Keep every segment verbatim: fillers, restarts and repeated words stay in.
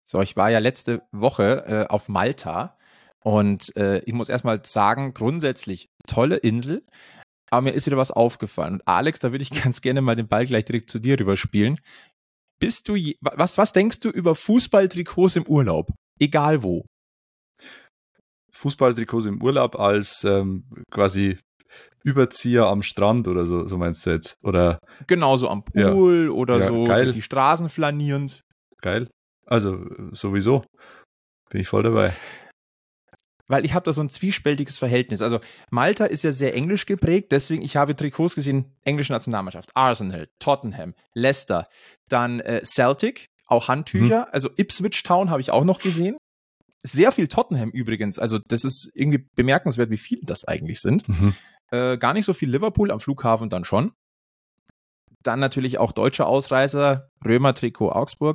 So, ich war ja letzte Woche äh, auf Malta und äh, ich muss erstmal sagen, grundsätzlich tolle Insel, aber mir ist wieder was aufgefallen. Und Alex, da würde ich ganz gerne mal den Ball gleich direkt zu dir rüberspielen. Bist du, je, was, was denkst du über Fußballtrikots im Urlaub? Egal wo. Fußballtrikots im Urlaub als ähm, quasi Überzieher am Strand oder so, so meinst du jetzt? Oder genauso am Pool ja, oder ja, so geil. durch die Straßen flanierend. Geil. Also sowieso. Bin ich voll dabei. Weil ich habe da so ein zwiespältiges Verhältnis. Also Malta ist ja sehr englisch geprägt, deswegen ich habe Trikots gesehen, englische Nationalmannschaft, Arsenal, Tottenham, Leicester, dann äh, Celtic, auch Handtücher, mhm. also Ipswich Town habe ich auch noch gesehen. Sehr viel Tottenham übrigens, also das ist irgendwie bemerkenswert, wie viele das eigentlich sind. Mhm. Äh, gar nicht so viel Liverpool, am Flughafen dann schon. Dann natürlich auch deutsche Ausreißer, Römer-Trikot Augsburg.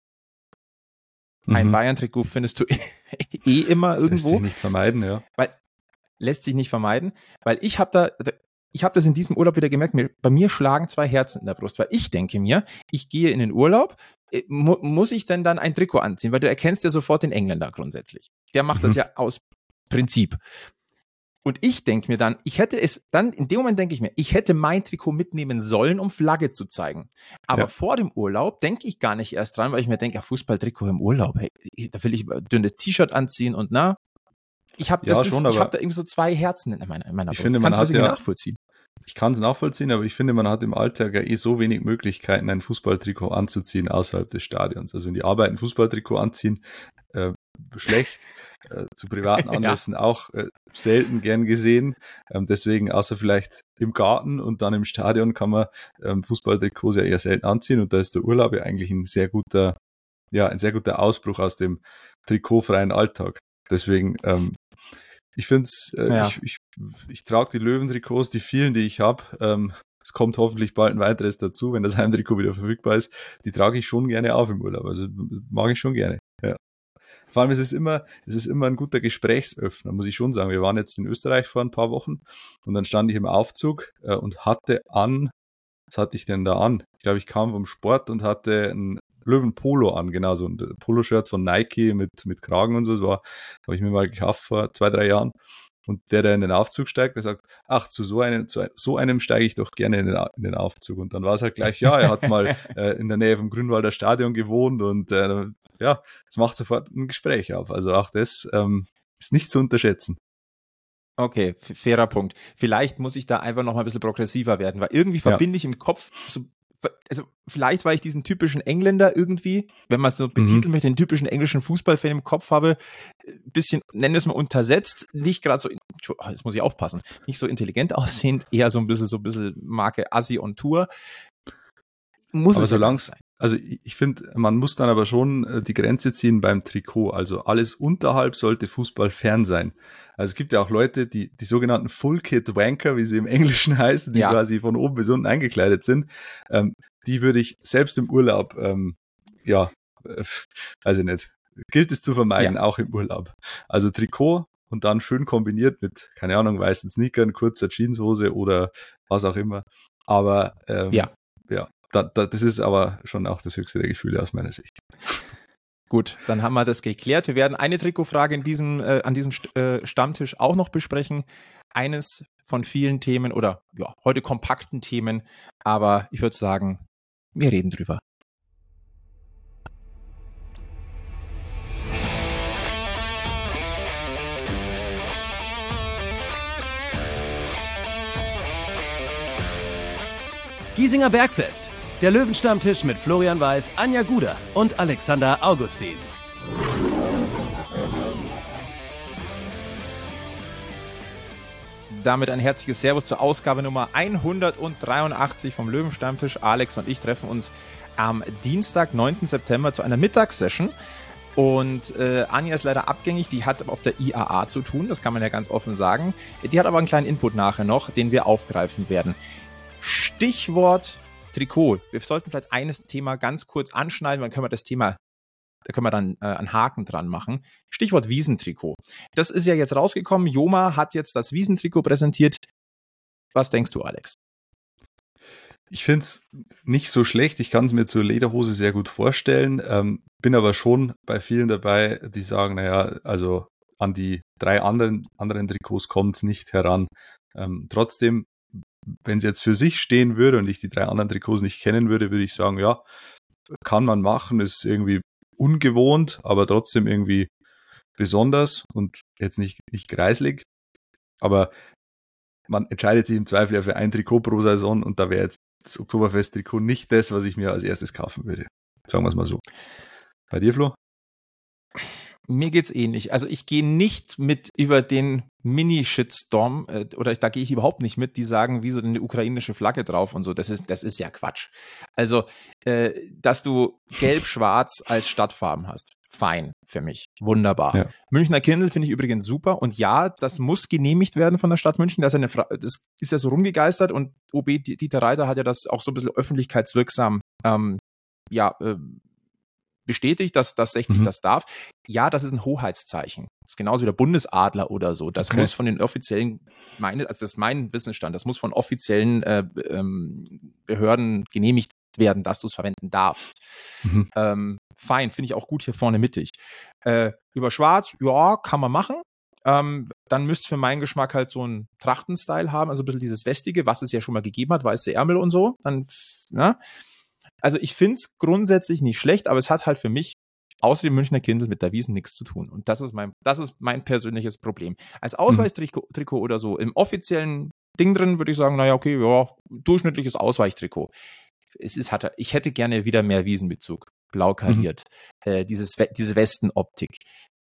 Ein mhm. Bayern-Trikot findest du eh immer irgendwo. Lässt sich nicht vermeiden, ja. Weil, lässt sich nicht vermeiden, weil ich habe da, ich habe das in diesem Urlaub wieder gemerkt, mir, bei mir schlagen zwei Herzen in der Brust, weil ich denke mir, ich gehe in den Urlaub, mu- muss ich denn dann ein Trikot anziehen, weil du erkennst ja sofort den Engländer grundsätzlich. Der macht mhm. das ja aus Prinzip. Und ich denke mir dann, ich hätte es, dann in dem Moment denke ich mir, ich hätte mein Trikot mitnehmen sollen, um Flagge zu zeigen. Aber ja. vor dem Urlaub denke ich gar nicht erst dran, weil ich mir denke, ja, Fußballtrikot im Urlaub, hey, da will ich ein dünnes T-Shirt anziehen und na, ich habe ja, ich habe da irgendwie so zwei Herzen in meiner, in meiner ich Brust. Finde, man Kannst du das ja, nachvollziehen? Ich kann es nachvollziehen, aber ich finde, man hat im Alltag ja eh so wenig Möglichkeiten, ein Fußballtrikot anzuziehen außerhalb des Stadions. Also in die Arbeit ein Fußballtrikot anziehen, äh, schlecht, äh, zu privaten Anlässen ja. auch äh, selten gern gesehen. Ähm, deswegen, außer vielleicht im Garten und dann im Stadion, kann man ähm, Fußballtrikots ja eher selten anziehen. Und da ist der Urlaub ja eigentlich ein sehr guter, ja, ein sehr guter Ausbruch aus dem trikotfreien Alltag. Deswegen, ähm, ich finde es, äh, ja. ich, ich, ich trage die Löwentrikots, die vielen, die ich habe. Ähm, es kommt hoffentlich bald ein weiteres dazu, wenn das Heimtrikot wieder verfügbar ist. Die trage ich schon gerne auf im Urlaub. Also mag ich schon gerne. Ja. Vor allem ist es immer, es ist immer ein guter Gesprächsöffner, muss ich schon sagen. Wir waren jetzt in Österreich vor ein paar Wochen und dann stand ich im Aufzug äh, und hatte an, was hatte ich denn da an? Ich glaube, ich kam vom Sport und hatte ein Löwen-Polo an, genau, so ein Poloshirt von Nike mit, mit Kragen und so. Das war, habe ich mir mal gekauft vor zwei, drei Jahren. Und der, der in den Aufzug steigt, der sagt, ach, zu so einem, zu so einem steige ich doch gerne in den, in den Aufzug. Und dann war es halt gleich, ja, er hat mal äh, in der Nähe vom Grünwalder Stadion gewohnt und äh, ja, es macht sofort ein Gespräch auf. Also auch das ähm, ist nicht zu unterschätzen. Okay, fairer Punkt. Vielleicht muss ich da einfach noch mal ein bisschen progressiver werden, weil irgendwie verbinde ja. ich im Kopf so, also vielleicht, weil ich diesen typischen Engländer irgendwie, wenn man es so betiteln mhm. möchte, den typischen englischen Fußballfan im Kopf habe, ein bisschen, nennen wir es mal untersetzt, nicht gerade so, oh, jetzt muss ich aufpassen, nicht so intelligent aussehend, eher so ein bisschen, so ein bisschen Marke Assi on Tour. Muss aber es solange es, also ich, ich finde, man muss dann aber schon äh, die Grenze ziehen beim Trikot. Also alles unterhalb sollte Fußball fern sein. Also es gibt ja auch Leute, die die sogenannten Full-Kit-Wanker, wie sie im Englischen heißen, die ja. quasi von oben bis unten eingekleidet sind. Ähm, die würde ich selbst im Urlaub, ähm, ja, äh, weiß ich nicht, gilt es zu vermeiden, ja. auch im Urlaub. Also Trikot und dann schön kombiniert mit, keine Ahnung, weißen Sneakern, kurzer Jeanshose oder was auch immer. Aber ähm, ja. ja. Da, da, das ist aber schon auch das höchste der Gefühle aus meiner Sicht. Gut, dann haben wir das geklärt. Wir werden eine Trikotfrage in diesem, äh, an diesem St- äh, Stammtisch auch noch besprechen. Eines von vielen Themen oder ja, heute kompakten Themen. Aber ich würde sagen, wir reden drüber. Giesinger Bergfest. Der Löwenstammtisch mit Florian Weiß, Anja Guder und Alexander Augustin. Damit ein herzliches Servus zur Ausgabe Nummer hundertdreiundachtzig vom Löwenstammtisch. Alex und ich treffen uns am Dienstag, neunten September zu einer Mittagssession. Und äh, Anja ist leider abgängig, die hat auf der I A A zu tun, das kann man ja ganz offen sagen. Die hat aber einen kleinen Input nachher noch, den wir aufgreifen werden. Stichwort Trikot. Wir sollten vielleicht eines Thema ganz kurz anschneiden, dann können wir das Thema, da können wir dann äh, einen Haken dran machen. Stichwort Wiesentrikot. Das ist ja jetzt rausgekommen. Joma hat jetzt das Wiesentrikot präsentiert. Was denkst du, Alex? Ich finde es nicht so schlecht. Ich kann es mir zur Lederhose sehr gut vorstellen. Ähm, bin aber schon bei vielen dabei, die sagen, naja, also an die drei anderen, anderen Trikots kommt es nicht heran. Ähm, trotzdem, wenn es jetzt für sich stehen würde und ich die drei anderen Trikots nicht kennen würde, würde ich sagen, ja, kann man machen, ist irgendwie ungewohnt, aber trotzdem irgendwie besonders und jetzt nicht, nicht kreislig. Aber man entscheidet sich im Zweifel ja für ein Trikot pro Saison und da wäre jetzt das Oktoberfest-Trikot nicht das, was ich mir als erstes kaufen würde. Sagen wir es mal so. Bei dir, Flo? Mir geht's ähnlich. Also ich gehe nicht mit über den Mini-Shitstorm äh, oder da gehe ich überhaupt nicht mit, die sagen, wieso denn eine ukrainische Flagge drauf und so. Das ist, das ist ja Quatsch. Also, äh, dass du gelb-schwarz als Stadtfarben hast, fein für mich. Wunderbar. Ja. Münchner Kindl finde ich übrigens super und ja, das muss genehmigt werden von der Stadt München. Das ist, eine Fra- das ist ja so rumgegeistert und O B Dieter Reiter hat ja das auch so ein bisschen öffentlichkeitswirksam ähm, ja, äh, bestätigt, dass, dass sechzig mhm. das darf. Ja, das ist ein Hoheitszeichen. Das ist genauso wie der Bundesadler oder so. Das okay. muss von den offiziellen, meine, also das ist mein Wissensstand, das muss von offiziellen äh, ähm, Behörden genehmigt werden, dass du es verwenden darfst. Mhm. Ähm, fein, finde ich auch gut hier vorne mittig. Äh, über Schwarz, ja, kann man machen. Ähm, dann müsste es für meinen Geschmack halt so einen Trachtenstyle haben, also ein bisschen dieses Westige, was es ja schon mal gegeben hat, weiße Ärmel und so. Dann, ne? Also ich finde es grundsätzlich nicht schlecht, aber es hat halt für mich außer dem Münchner Kindl mit der Wiesn nichts zu tun. Und das ist mein, das ist mein persönliches Problem. Als Ausweichtrikot Trikot oder so, im offiziellen Ding drin würde ich sagen, naja, okay, ja, durchschnittliches Ausweichtrikot. Es ist, hat, ich hätte gerne wieder mehr Wiesenbezug. Blau kariert. Mhm. Äh, dieses, diese Westenoptik.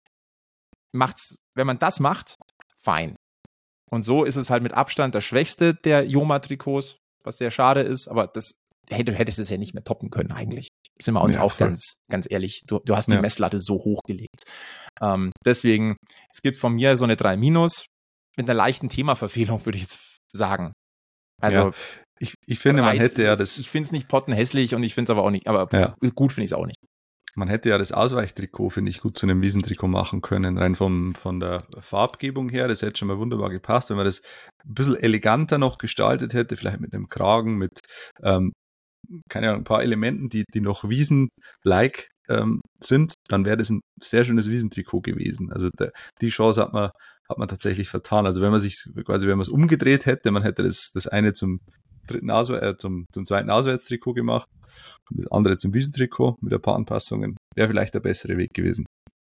Macht's, wenn man das macht, fein. Und so ist es halt mit Abstand das Schwächste der Joma-Trikots, was sehr schade ist, aber das du hättest es ja nicht mehr toppen können eigentlich. Sind wir uns ja, auch voll. ganz ganz ehrlich, du, du hast die ja. Messlatte so hochgelegt. Ähm, deswegen, es gibt von mir so eine drei minus mit einer leichten Themaverfehlung, würde ich jetzt sagen. Also ja. ich, ich finde, man hätte ja das... Ich finde es nicht pottenhässlich und ich finde es aber auch nicht, aber ja. gut finde ich es auch nicht. Man hätte ja das Ausweichtrikot, finde ich, gut zu einem Wiesentrikot machen können, rein vom, von der Farbgebung her. Das hätte schon mal wunderbar gepasst, wenn man das ein bisschen eleganter noch gestaltet hätte, vielleicht mit einem Kragen, mit ähm, keine Ahnung, ein paar Elementen, die, die noch Wiesen-like ähm, sind, dann wäre das ein sehr schönes Wiesentrikot gewesen. Also der, die Chance hat man, hat man tatsächlich vertan. Also wenn man sich quasi, wenn man es umgedreht hätte, man hätte das, das eine zum dritten Auswe- äh, zum, zum zweiten Auswärtstrikot gemacht und das andere zum Wiesentrikot mit ein paar Anpassungen, wäre vielleicht der bessere Weg gewesen.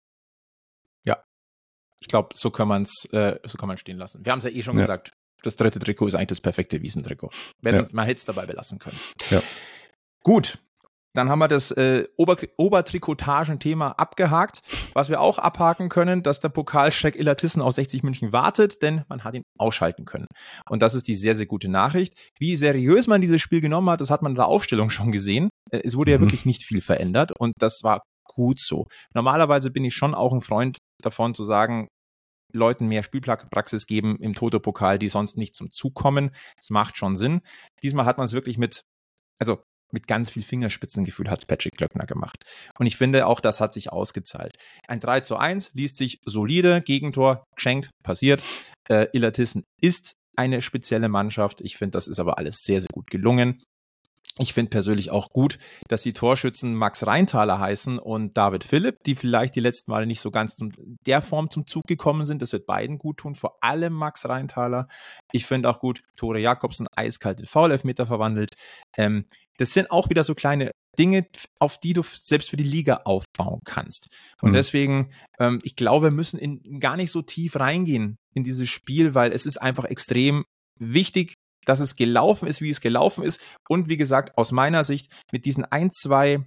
Ja, ich glaube, so kann man es, äh, so kann man stehen lassen. Wir haben es ja eh schon ja. gesagt. Das dritte Trikot ist eigentlich das perfekte Wiesentrikot. Ja. Man hätte es dabei belassen können. Ja. Gut, dann haben wir das äh, Ober- Obertrikotagen-Thema abgehakt. Was wir auch abhaken können, dass der Pokalschreck Illertissen auf sechzig München wartet, denn man hat ihn ausschalten können. Und das ist die sehr, sehr gute Nachricht. Wie seriös man dieses Spiel genommen hat, das hat man in der Aufstellung schon gesehen. Äh, es wurde mhm. ja wirklich nicht viel verändert und das war gut so. Normalerweise bin ich schon auch ein Freund davon zu sagen, Leuten mehr Spielpraxis geben im Toto-Pokal, die sonst nicht zum Zug kommen. Das macht schon Sinn. Diesmal hat man es wirklich mit, also mit ganz viel Fingerspitzengefühl hat es Patrick Glöckner gemacht. Und ich finde, auch das hat sich ausgezahlt. Ein drei zu eins liest sich solide, Gegentor geschenkt, passiert. Äh, Illertissen ist eine spezielle Mannschaft. Ich finde, das ist aber alles sehr, sehr gut gelungen. Ich finde persönlich auch gut, dass die Torschützen Max Reintaler heißen und David Philipp, die vielleicht die letzten Male nicht so ganz in der Form zum Zug gekommen sind. Das wird beiden gut tun, vor allem Max Reintaler. Ich finde auch gut, Tore Jakobsen eiskalt in Foul-Elfmeter verwandelt. Ähm, das sind auch wieder so kleine Dinge, auf die du selbst für die Liga aufbauen kannst. Und mhm. deswegen, ähm, ich glaube, wir müssen in, gar nicht so tief reingehen in dieses Spiel, weil es ist einfach extrem wichtig, dass es gelaufen ist, wie es gelaufen ist. Und wie gesagt, aus meiner Sicht mit diesen ein, zwei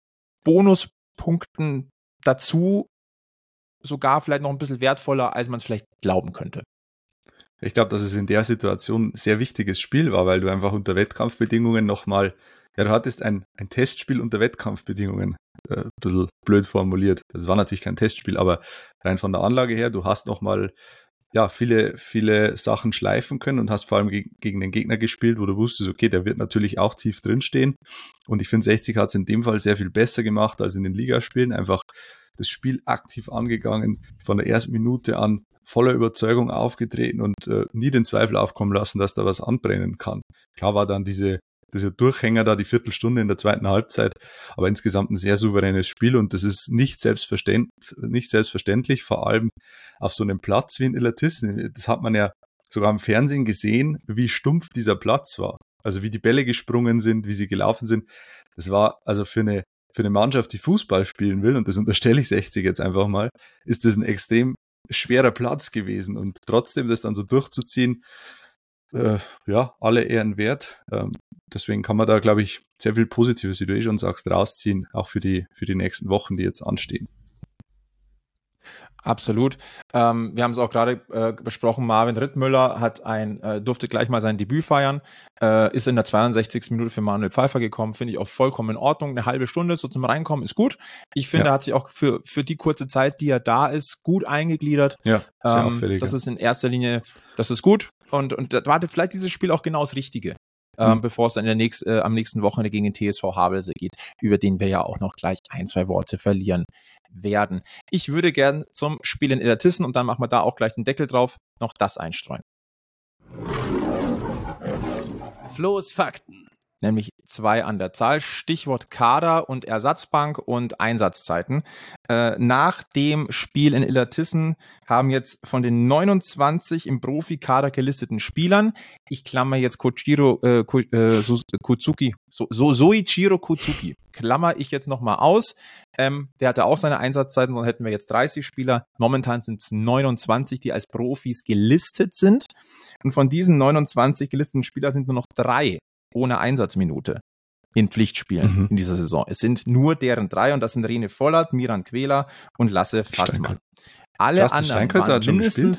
Bonuspunkten dazu sogar vielleicht noch ein bisschen wertvoller, als man es vielleicht glauben könnte. Ich glaube, dass es in der Situation ein sehr wichtiges Spiel war, weil du einfach unter Wettkampfbedingungen nochmal, ja, du hattest ein, ein Testspiel unter Wettkampfbedingungen, äh, ein bisschen blöd formuliert. Das war natürlich kein Testspiel, aber rein von der Anlage her, du hast nochmal ja, viele, viele Sachen schleifen können und hast vor allem gegen, gegen den Gegner gespielt, wo du wusstest, okay, der wird natürlich auch tief drinstehen. Und ich finde, sechzig hat es in dem Fall sehr viel besser gemacht als in den Ligaspielen. Einfach das Spiel aktiv angegangen, von der ersten Minute an voller Überzeugung aufgetreten und äh, nie den Zweifel aufkommen lassen, dass da was anbrennen kann. Klar war dann diese dieser Durchhänger da, die Viertelstunde in der zweiten Halbzeit, aber insgesamt ein sehr souveränes Spiel und das ist nicht selbstverständlich, nicht selbstverständlich, vor allem auf so einem Platz wie in Illertissen. Das hat man ja sogar im Fernsehen gesehen, wie stumpf dieser Platz war. Also wie die Bälle gesprungen sind, wie sie gelaufen sind. Das war also für eine, für eine Mannschaft, die Fußball spielen will, und das unterstelle ich sechzig jetzt einfach mal, ist das ein extrem schwerer Platz gewesen. Und trotzdem das dann so durchzuziehen, äh, ja, alle Ehren wert. Ähm, deswegen kann man da, glaube ich, sehr viel Positives, wie du eh schon sagst, rausziehen, auch für die, für die nächsten Wochen, die jetzt anstehen. Absolut. Ähm, wir haben es auch gerade äh, besprochen, Marvin Rittmüller hat ein, äh, durfte gleich mal sein Debüt feiern, äh, ist in der zweiundsechzigsten Minute für Manuel Pfeiffer gekommen, finde ich auch vollkommen in Ordnung. Eine halbe Stunde so zum Reinkommen ist gut. Ich finde, ja. er hat sich auch für, für die kurze Zeit, die er da ist, gut eingegliedert. Ja, sehr ähm, auffällig. Das ja. ist in erster Linie, das ist gut. Und, und da war vielleicht dieses Spiel auch genau das Richtige. Ähm, hm. bevor es dann in der nächst, äh, am nächsten Wochenende gegen den T S V Havelse geht, über den wir ja auch noch gleich ein, zwei Worte verlieren werden. Ich würde gern zum Spiel in Illertissen, und dann machen wir da auch gleich den Deckel drauf, noch das einstreuen. Flo's Fakten. Nämlich zwei an der Zahl. Stichwort Kader und Ersatzbank und Einsatzzeiten. Äh, nach dem Spiel in Illertissen haben jetzt von den neunundzwanzig im Profikader gelisteten Spielern, ich klammer jetzt Koichiro äh, Ko, äh, so, Kozuki, so, so, Soichiro Kozuki, klammer ich jetzt nochmal aus. Ähm, der hatte auch seine Einsatzzeiten, sonst hätten wir jetzt dreißig Spieler. Momentan sind es neunundzwanzig, die als Profis gelistet sind. Und von diesen neunundzwanzig gelisteten Spielern sind nur noch drei ohne Einsatzminute in Pflichtspielen mhm. in dieser Saison. Es sind nur deren drei, und das sind Rene Vollert, Miran Quäler und Lasse Fassmann. Alle Klasse, anderen waren mindestens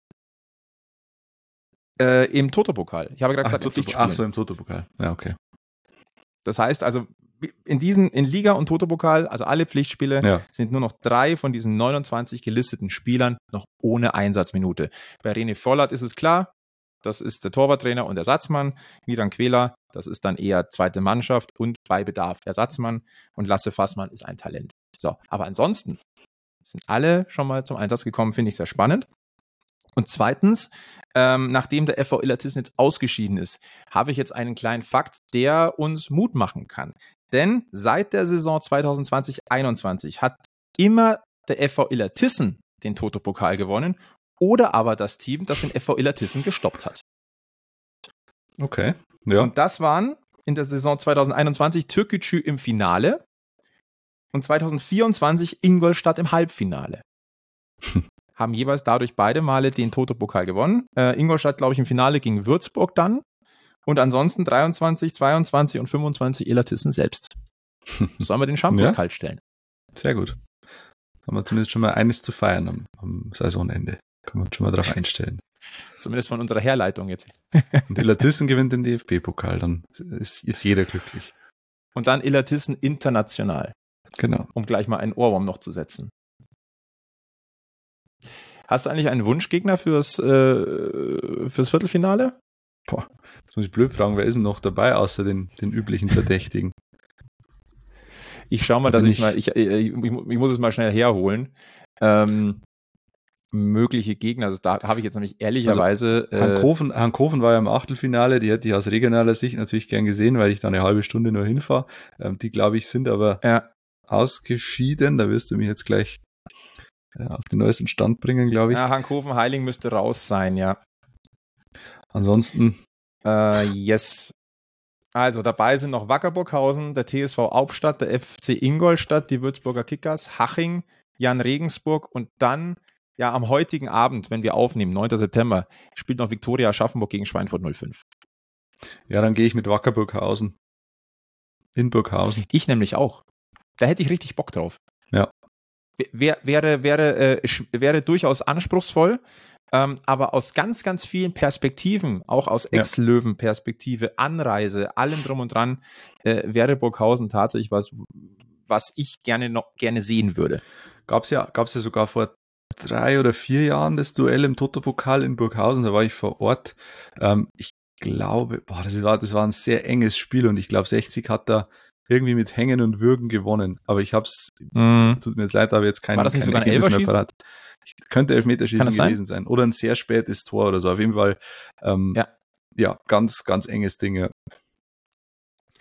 äh, im Toto-Pokal. Ich habe gerade gesagt, ach, Toto, ach so, im Toto-Pokal. Ja, okay. Das heißt also, in diesen, in Liga und Toto-Pokal, also alle Pflichtspiele, ja. sind nur noch drei von diesen neunundzwanzig gelisteten Spielern noch ohne Einsatzminute. Bei Rene Vollert ist es klar, das ist der Torwarttrainer und Ersatzmann. Miran Quäler, das ist dann eher zweite Mannschaft und bei Bedarf Ersatzmann. Und Lasse Fassmann ist ein Talent. So, aber ansonsten sind alle schon mal zum Einsatz gekommen, finde ich sehr spannend. Und zweitens, ähm, nachdem der F V Illertissen jetzt ausgeschieden ist, habe ich jetzt einen kleinen Fakt, der uns Mut machen kann. Denn seit der Saison zwanzig zwanzig einundzwanzig hat immer der F V Illertissen den Toto-Pokal gewonnen, oder aber das Team, das den F V Illertissen gestoppt hat. Okay, ja. Und das waren in der Saison zwanzig einundzwanzig Türkgücü im Finale und zwanzig vierundzwanzig Ingolstadt im Halbfinale. Haben jeweils dadurch beide Male den Toto-Pokal gewonnen. Äh, Ingolstadt, glaube ich, im Finale gegen Würzburg dann. Und ansonsten dreiundzwanzig, zweiundzwanzig und fünfundzwanzig Illertissen selbst. Sollen wir den Shampoos ja. kalt stellen? Sehr gut. Haben wir zumindest schon mal eines zu feiern am, am Saisonende. Kann man schon mal drauf einstellen. Zumindest von unserer Herleitung jetzt. Und Illertissen gewinnt den D F B-Pokal, dann ist, ist jeder glücklich. Und dann Illertissen international. Genau. Um gleich mal einen Ohrwurm noch zu setzen. Hast du eigentlich einen Wunschgegner fürs, äh, fürs Viertelfinale? Boah, das muss ich blöd fragen, wer ist denn noch dabei, außer den, den üblichen Verdächtigen? Ich schau mal, da dass ich mal, ich, ich, ich, ich muss es mal schnell herholen. Ähm, mögliche Gegner, also da habe ich jetzt nämlich ehrlicherweise... Also, Hankoven, äh, Hankoven war ja im Achtelfinale, die hätte ich aus regionaler Sicht natürlich gern gesehen, weil ich da eine halbe Stunde nur hinfahre. Ähm, die, glaube ich, sind aber ja. ausgeschieden, da wirst du mich jetzt gleich äh, auf den neuesten Stand bringen, glaube ich. Ja, Hankoven-Heiling müsste raus sein, ja. Ansonsten... Äh, yes. Also dabei sind noch Wackerburghausen, der T S V Hauptstadt, der F C Ingolstadt, die Würzburger Kickers, Haching, Jan Regensburg und dann ja am heutigen Abend, wenn wir aufnehmen, neunten September, spielt noch Viktoria Aschaffenburg gegen Schweinfurt null fünf. Ja, dann gehe ich mit Wackerburghausen. In Burghausen. Ich nämlich auch. Da hätte ich richtig Bock drauf. Ja. Wär, wäre, wäre, äh, wäre durchaus anspruchsvoll, ähm, aber aus ganz, ganz vielen Perspektiven, auch aus Ex-Löwen-Perspektive, Anreise, allem drum und dran, äh, wäre Burghausen tatsächlich was, was ich gerne noch gerne sehen würde. Gab's ja, gab's ja sogar vor drei oder vier Jahren das Duell im Toto-Pokal in Burghausen, da war ich vor Ort. Ähm, ich glaube, boah, das war, das war ein sehr enges Spiel und ich glaube, sechzig hat da irgendwie mit Hängen und Würgen gewonnen. Aber ich hab's, mm. tut mir jetzt leid, aber jetzt kein, war das nicht kein sogar ein Ergebnis mehr parat. Könnte Elfmeterschießen gewesen sein? sein. Oder ein sehr spätes Tor oder so. Auf jeden Fall, ähm, ja. ja, ganz, ganz enges Ding, ja.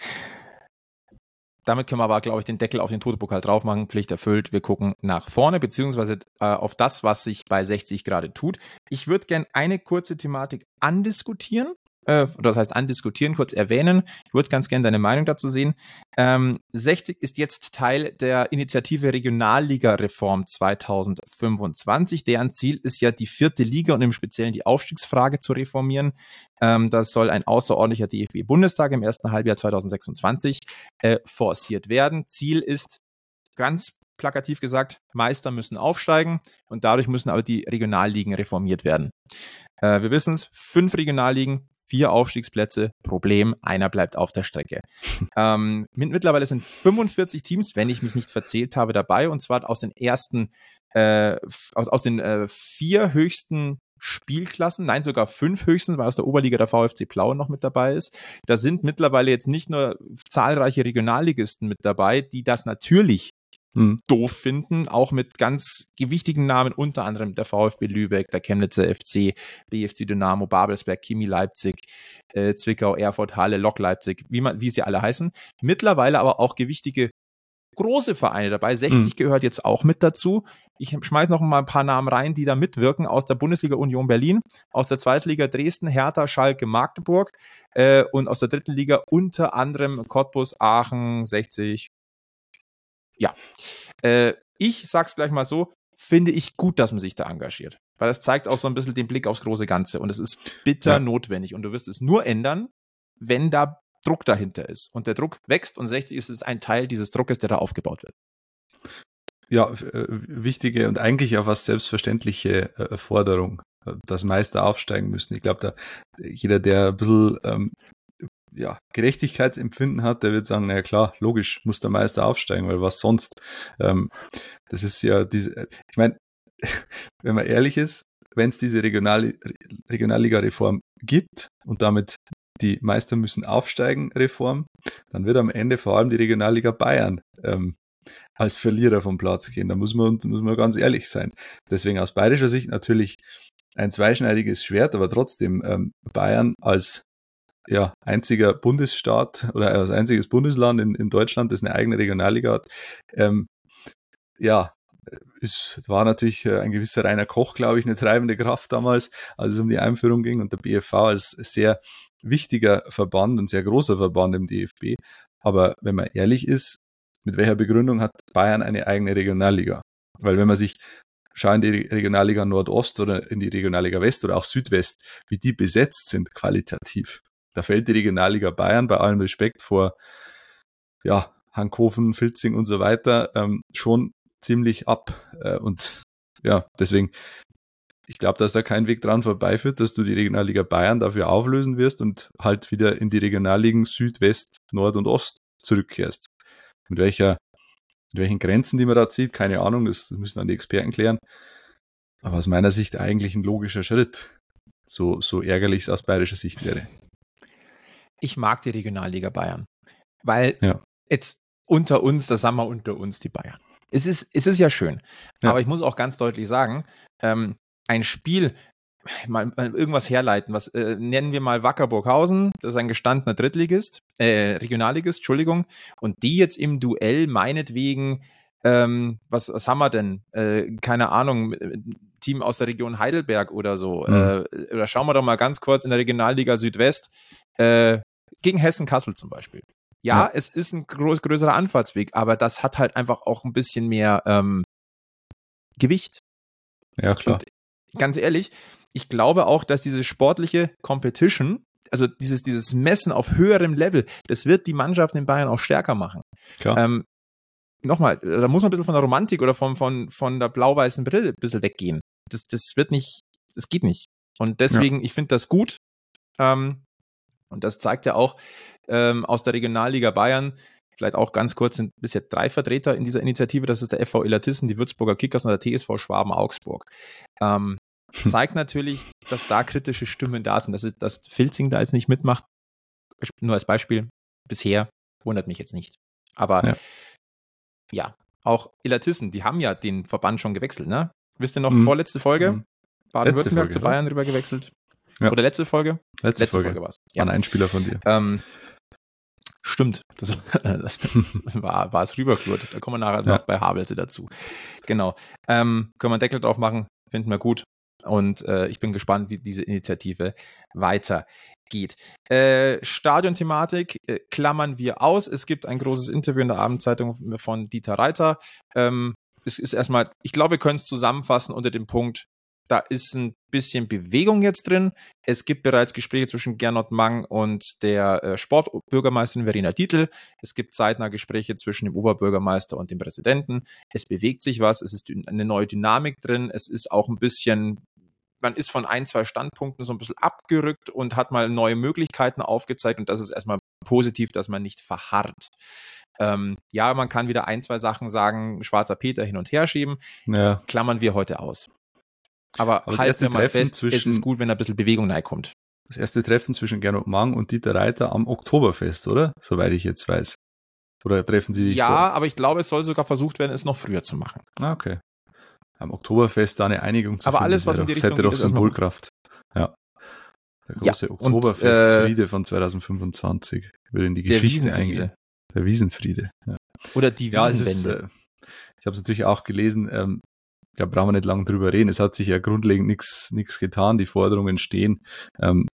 Damit können wir aber, glaube ich, den Deckel auf den Toto-Pokal drauf machen. Pflicht erfüllt. Wir gucken nach vorne, beziehungsweise äh, auf das, was sich bei sechzig gerade tut. Ich würde gerne eine kurze Thematik andiskutieren. Äh, oder das heißt andiskutieren, kurz erwähnen. Ich würde ganz gerne deine Meinung dazu sehen. Ähm, sechzig ist jetzt Teil der Initiative Regionalliga-Reform zwanzig fünfundzwanzig. Deren Ziel ist ja, die vierte Liga und im Speziellen die Aufstiegsfrage zu reformieren. Ähm, das soll ein außerordentlicher D F B-Bundestag im ersten Halbjahr zwanzig sechsundzwanzig äh, forciert werden. Ziel ist, ganz plakativ gesagt, Meister müssen aufsteigen und dadurch müssen aber die Regionalligen reformiert werden. Äh, wir wissen es, fünf Regionalligen, vier Aufstiegsplätze, Problem, einer bleibt auf der Strecke. ähm, mittlerweile sind fünfundvierzig Teams, wenn ich mich nicht verzählt habe, dabei, und zwar aus den ersten, äh, aus, aus den äh, vier höchsten Spielklassen, nein, sogar fünf höchsten, weil aus der Oberliga der VfC Plauen noch mit dabei ist. Da sind mittlerweile jetzt nicht nur zahlreiche Regionalligisten mit dabei, die das natürlich Hm. doof finden, auch mit ganz gewichtigen Namen, unter anderem der VfB Lübeck, der Chemnitzer F C, B F C Dynamo, Babelsberg, Chemie Leipzig, äh, Zwickau, Erfurt, Halle, Lok Leipzig, wie man, wie sie alle heißen. Mittlerweile aber auch gewichtige große Vereine dabei. sechzig hm. gehört jetzt auch mit dazu. Ich schmeiß noch mal ein paar Namen rein, die da mitwirken, aus der Bundesliga Union Berlin, aus der Zweitliga Dresden, Hertha, Schalke, Magdeburg äh, und aus der dritten Liga unter anderem Cottbus, Aachen, sechzig. Ja, äh, ich sag's gleich mal so, finde ich gut, dass man sich da engagiert. Weil das zeigt auch so ein bisschen den Blick aufs große Ganze. Und es ist bitter ja. notwendig. Und du wirst es nur ändern, wenn da Druck dahinter ist. Und der Druck wächst und sechzig ist es ein Teil dieses Druckes, der da aufgebaut wird. Ja, äh, wichtige und eigentlich auch fast selbstverständliche äh, Forderung, dass Meister aufsteigen müssen. Ich glaube, da jeder, der ein bisschen ähm, ja, Gerechtigkeitsempfinden hat, der wird sagen, naja klar, logisch, muss der Meister aufsteigen, weil was sonst? Ähm, das ist ja diese, ich meine, wenn man ehrlich ist, wenn es diese Regional, Regionalliga-Reform gibt und damit die Meister müssen aufsteigen Reform, dann wird am Ende vor allem die Regionalliga Bayern ähm, als Verlierer vom Platz gehen. Da muss man, muss man ganz ehrlich sein. Deswegen aus bayerischer Sicht natürlich ein zweischneidiges Schwert, aber trotzdem ähm, Bayern als ja, einziger Bundesstaat oder als einziges Bundesland in, in Deutschland, das eine eigene Regionalliga hat, ähm, ja, es war natürlich ein gewisser Rainer Koch, glaube ich, eine treibende Kraft damals, als es um die Einführung ging, und der B F V als sehr wichtiger Verband und sehr großer Verband im D F B. Aber wenn man ehrlich ist, mit welcher Begründung hat Bayern eine eigene Regionalliga? Weil wenn man sich schaut in die Regionalliga Nordost oder in die Regionalliga West oder auch Südwest, wie die besetzt sind qualitativ, da fällt die Regionalliga Bayern bei allem Respekt vor ja, Hankhofen, Filzing und so weiter ähm, schon ziemlich ab. Äh, und ja, deswegen, ich glaube, dass da kein Weg dran vorbeiführt, dass du die Regionalliga Bayern dafür auflösen wirst und halt wieder in die Regionalligen Süd, West, Nord und Ost zurückkehrst. Mit welcher, mit welchen Grenzen, die man da zieht, keine Ahnung, das müssen dann die Experten klären. Aber aus meiner Sicht eigentlich ein logischer Schritt, so, so ärgerlich es aus bayerischer Sicht wäre. Ich mag die Regionalliga Bayern, weil ja. jetzt unter uns, das sagen wir unter uns, die Bayern. Es ist, es ist ja schön, ja. aber ich muss auch ganz deutlich sagen, ähm, ein Spiel, mal, mal irgendwas herleiten, was äh, nennen wir mal Wacker Burghausen, das ist ein gestandener Drittligist, äh, Regionalligist, Entschuldigung, und die jetzt im Duell meinetwegen, ähm, was, was haben wir denn, äh, keine Ahnung, Team aus der Region Heidelberg oder so, mhm. äh, oder schauen wir doch mal ganz kurz in der Regionalliga Südwest, äh, gegen Hessen-Kassel zum Beispiel. Ja, ja, es ist ein groß, größerer Anfahrtsweg, aber das hat halt einfach auch ein bisschen mehr ähm, Gewicht. Ja, klar. Und ganz ehrlich, ich glaube auch, dass diese sportliche Competition, also dieses, dieses Messen auf höherem Level, das wird die Mannschaften in Bayern auch stärker machen. Klar. Ähm, nochmal, da muss man ein bisschen von der Romantik oder von, von, von der blau-weißen Brille ein bisschen weggehen. Das, das wird nicht, das geht nicht. Und deswegen, ja. ich finde das gut. Ähm, Und das zeigt ja auch ähm, aus der Regionalliga Bayern, vielleicht auch ganz kurz, sind bisher drei Vertreter in dieser Initiative, das ist der F V Illertissen, die Würzburger Kickers und der T S V Schwaben-Augsburg. Ähm, zeigt natürlich, dass da kritische Stimmen da sind, dass, dass Filzing da jetzt nicht mitmacht, nur als Beispiel, bisher wundert mich jetzt nicht. Aber ja, ja auch Illertissen, die haben ja den Verband schon gewechselt, ne? Wisst ihr noch, mhm. vorletzte Folge? Mhm. Baden-Württemberg zu Bayern rüber gewechselt. Ja. Oder letzte Folge? Letzte, letzte Folge, Folge war es. Ja. War ein Einspieler von dir. Ähm, Stimmt, das, das war, war es rüberflurt. Da kommen wir nachher Ja. noch bei Havelse dazu. Genau. Ähm, können wir einen Deckel drauf machen, finden wir gut. Und äh, ich bin gespannt, wie diese Initiative weitergeht. Äh, Stadionthematik äh, klammern wir aus. Es gibt ein großes Interview in der Abendzeitung von Dieter Reiter. Ähm, es ist erstmal, ich glaube, wir können es zusammenfassen unter dem Punkt, da ist ein bisschen Bewegung jetzt drin. Es gibt bereits Gespräche zwischen Gernot Mang und der äh, Sportbürgermeisterin Verena Dietl. Es gibt zeitnah Gespräche zwischen dem Oberbürgermeister und dem Präsidenten. Es bewegt sich was. Es ist eine neue Dynamik drin. Es ist auch ein bisschen, man ist von ein, zwei Standpunkten so ein bisschen abgerückt und hat mal neue Möglichkeiten aufgezeigt. Und das ist erstmal positiv, dass man nicht verharrt. Ähm, ja, man kann wieder ein, zwei Sachen sagen, schwarzer Peter hin und her schieben. Ja. Klammern wir heute aus. Aber, Aber das halten erste wir mal Treffen fest, zwischen- es ist gut, wenn da ein bisschen Bewegung reinkommt. Das erste Treffen zwischen Gernot Mang und Dieter Reiter am Oktoberfest, oder? Soweit ich jetzt weiß. Oder treffen sie dich Ja, vor? aber ich glaube, es soll sogar versucht werden, es noch früher zu machen. Ah, okay. Am Oktoberfest da eine Einigung zu Aber finden, alles, das was in die wäre doch- Richtung das hätte geht, doch ist erstmal gut. Symbolkraft. Ja. Der große Ja, und, Oktoberfestfriede äh, von zweitausendfünfundzwanzig würde in die Der Geschichte Wiesenfriede. eingehen. Der Wiesenfriede. Ja, Oder die ja es ist, Wiesenwende. äh, ich habe es natürlich auch gelesen, ähm, da brauchen wir nicht lange drüber reden. Es hat sich ja grundlegend nichts nichts getan, die Forderungen stehen. Ähm,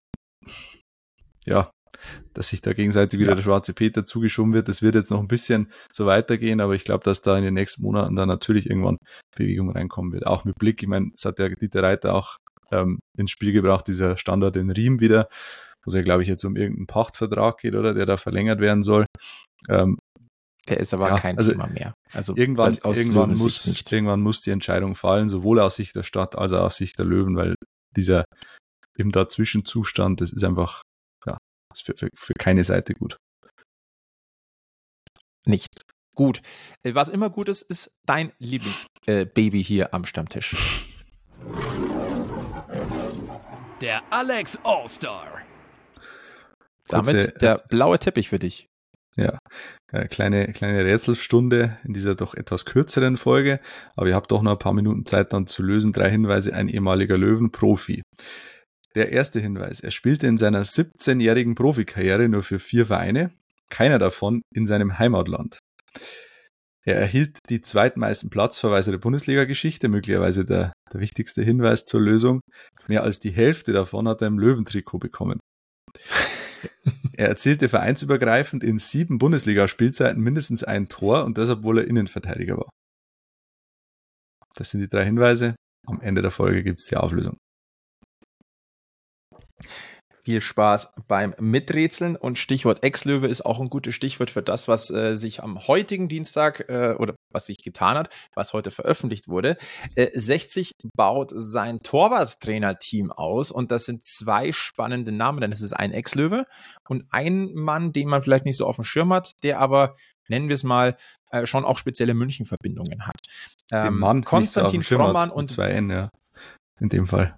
ja, dass sich da gegenseitig wieder Ja. der schwarze Peter zugeschoben wird, das wird jetzt noch ein bisschen so weitergehen, aber ich glaube, dass da in den nächsten Monaten da natürlich irgendwann Bewegung reinkommen wird. Auch mit Blick, ich meine, es hat ja Dieter Reiter auch ähm, ins Spiel gebracht, dieser Standort in Riem wieder, wo es ja, glaube ich, jetzt um irgendeinen Pachtvertrag geht, oder, der da verlängert werden soll. Ähm, Der ist aber ja, kein also Thema mehr. Also irgendwann, das aus irgendwann, Löwensicht muss, nicht. irgendwann muss die Entscheidung fallen, sowohl aus Sicht der Stadt als auch aus Sicht der Löwen, weil dieser im Dazwischenzustand, das ist einfach ja, ist für, für, für keine Seite gut. Nicht. Gut. Äh, Was immer gut ist, ist dein Lieblingsbaby äh, hier am Stammtisch. Der Alex All-Star. Damit Kurze, der blaue Teppich für dich. Ja, äh, kleine, kleine Rätselstunde in dieser doch etwas kürzeren Folge, aber ihr habt doch noch ein paar Minuten Zeit dann zu lösen. Drei Hinweise, ein ehemaliger Löwen-Profi. Der erste Hinweis, er spielte in seiner siebzehnjährigen Profikarriere nur für vier Vereine, keiner davon in seinem Heimatland. Er erhielt die zweitmeisten Platzverweise der Bundesliga-Geschichte, möglicherweise der, der wichtigste Hinweis zur Lösung. Mehr als die Hälfte davon hat er im Löwentrikot bekommen. Er erzielte vereinsübergreifend in sieben Bundesliga-Spielzeiten mindestens ein Tor und das, obwohl er Innenverteidiger war. Das sind die drei Hinweise. Am Ende der Folge gibt es die Auflösung. Viel Spaß beim Miträtseln und Stichwort Ex-Löwe ist auch ein gutes Stichwort für das, was äh, sich am heutigen Dienstag äh, oder was sich getan hat, was heute veröffentlicht wurde. Äh, sechzig baut sein Torwarttrainerteam aus und das sind zwei spannende Namen, denn es ist ein Ex-Löwe und ein Mann, den man vielleicht nicht so auf dem Schirm hat, der aber, nennen wir es mal, äh, schon auch spezielle München-Verbindungen hat. Den Ähm, Mann Konstantin nicht so auf dem Schirm Frommann hat, und mit zwei N, ja. In dem Fall.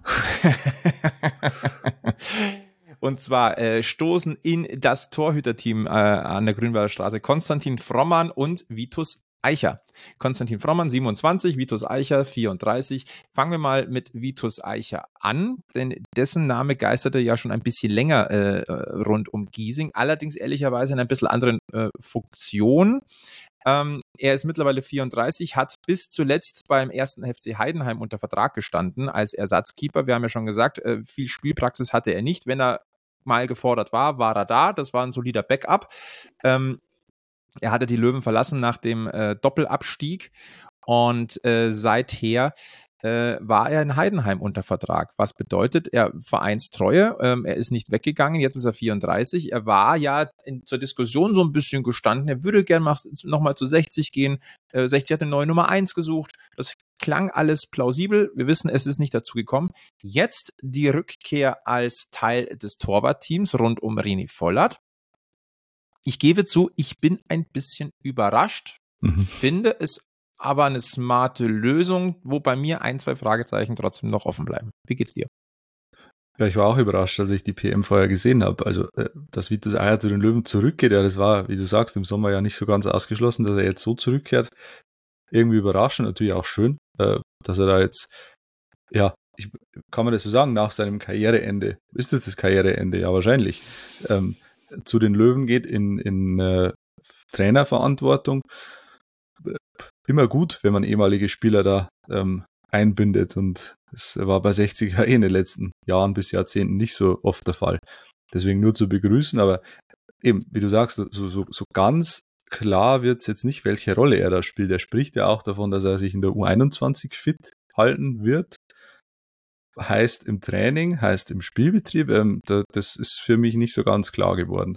Und zwar äh, stoßen in das Torhüterteam äh, an der Grünwalder Straße Konstantin Frommann und Vitus Eicher. Konstantin Frommann, siebenundzwanzig, Vitus Eicher, vierunddreißig. Fangen wir mal mit Vitus Eicher an, denn dessen Name geisterte ja schon ein bisschen länger äh, rund um Giesing, allerdings ehrlicherweise in ein bisschen anderen äh, Funktion. Ähm, er ist mittlerweile vierunddreißig, hat bis zuletzt beim ersten F C Heidenheim unter Vertrag gestanden als Ersatzkeeper. Wir haben ja schon gesagt, äh, viel Spielpraxis hatte er nicht. Wenn er mal gefordert war, war er da. Das war ein solider Backup. Ähm, er hatte die Löwen verlassen nach dem äh, Doppelabstieg und äh, seither äh, war er in Heidenheim unter Vertrag. Was bedeutet, er Vereinstreue, ähm, er ist nicht weggegangen, jetzt ist er vierunddreißig. Er war ja in, zur Diskussion so ein bisschen gestanden, er würde gerne nochmal zu sechzig gehen. Äh, sechzig hat eine neue Nummer eins gesucht. Das klang alles plausibel. Wir wissen, es ist nicht dazu gekommen. Jetzt die Rückkehr als Teil des Torwartteams rund um René Vollert. Ich gebe zu, ich bin ein bisschen überrascht, Mhm. finde es aber eine smarte Lösung, wo bei mir ein, zwei Fragezeichen trotzdem noch offen bleiben. Wie geht's dir? Ja, ich war auch überrascht, als ich die P M vorher gesehen habe. Also, äh, dass Vitus Eicher zu den Löwen zurückgeht, ja, das war, wie du sagst, im Sommer ja nicht so ganz ausgeschlossen, dass er jetzt so zurückkehrt. Irgendwie überraschend, natürlich auch schön, äh, dass er da jetzt, ja, ich, kann man das so sagen, nach seinem Karriereende, ist das das Karriereende? Ja, wahrscheinlich. Ähm, zu den Löwen geht in, in äh, Trainerverantwortung, immer gut, wenn man ehemalige Spieler da ähm, einbindet, und das war bei sechzig ja eh in den letzten Jahren bis Jahrzehnten nicht so oft der Fall. Deswegen nur zu begrüßen, aber eben, wie du sagst, so, so, so ganz klar wird es jetzt nicht, welche Rolle er da spielt. Er spricht ja auch davon, dass er sich in der U einundzwanzig fit halten wird. Heißt im Training, heißt im Spielbetrieb. Ähm, da, das ist für mich nicht so ganz klar geworden.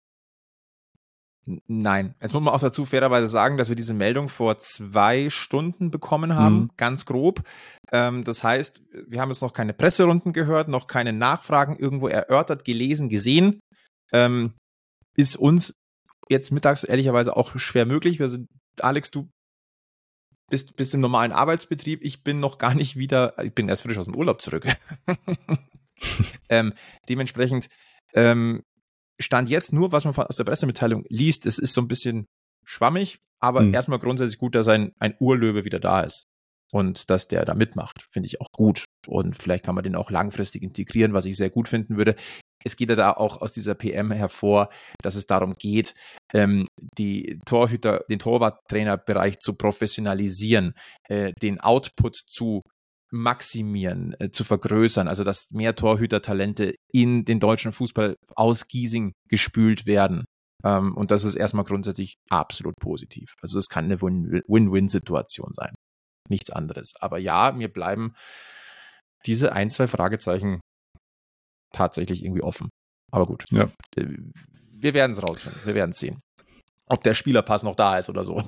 Nein. Jetzt muss man auch dazu fairerweise sagen, dass wir diese Meldung vor zwei Stunden bekommen haben, mhm. ganz grob. Ähm, das heißt, wir haben jetzt noch keine Presserunden gehört, noch keine Nachfragen irgendwo erörtert, gelesen, gesehen. Ähm, ist uns jetzt mittags ehrlicherweise auch schwer möglich. Wir sind, Alex, du bist, bist im normalen Arbeitsbetrieb. Ich bin noch gar nicht wieder, ich bin erst frisch aus dem Urlaub zurück. ähm, dementsprechend ähm, Stand jetzt nur, was man aus der Pressemitteilung liest, es ist so ein bisschen schwammig, aber mhm. erstmal grundsätzlich gut, dass ein, ein Urlöwe wieder da ist und dass der da mitmacht, finde ich auch gut. Und vielleicht kann man den auch langfristig integrieren, was ich sehr gut finden würde. Es geht ja da auch aus dieser P M hervor, dass es darum geht, ähm, die Torhüter, den Torwarttrainerbereich zu professionalisieren, äh, den Output zu maximieren, äh, zu vergrößern, also dass mehr Torhütertalente in den deutschen Fußball aus Giesing gespült werden. Ähm, und das ist erstmal grundsätzlich absolut positiv. Also es kann eine Win-Win-Situation sein. Nichts anderes. Aber ja, mir bleiben diese ein, zwei Fragezeichen tatsächlich irgendwie offen. Aber gut. Ja. Wir werden es rausfinden. Wir werden es sehen. Ob der Spielerpass noch da ist oder so.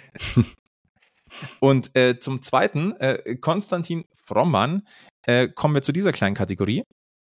Und äh, zum Zweiten, äh, Konstantin Frommann, äh, kommen wir zu dieser kleinen Kategorie.